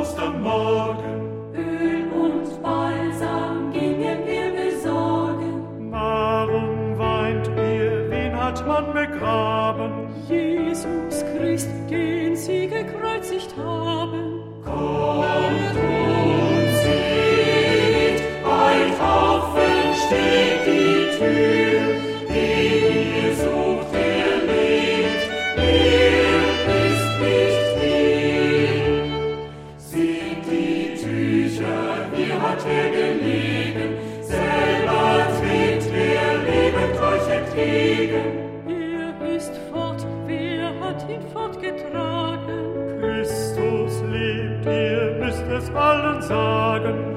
Ostermorgen. Öl und Balsam gingen wir besorgen. Warum weint ihr, wen hat man begraben? Jesus Christ, den sie gekreuzigt haben. Kommt und seht, weit offen steht die Tür, den ihr sucht, der lebt, er ist nicht hier. Seht die Tücher, hier hat er gelegen, selber trägt er lebend euch entgegen. Er ist fort, wer hat ihn fortgetragen? Christus lebt, ihr müsst es allen sagen.